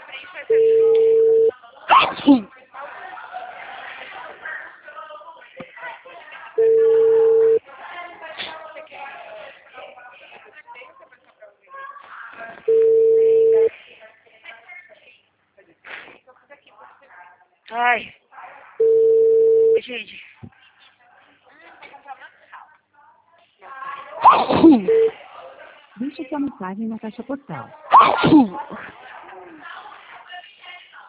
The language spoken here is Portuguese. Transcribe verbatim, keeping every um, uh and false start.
Ai. Oi, gente. Deixe sua mensagem na caixa postal.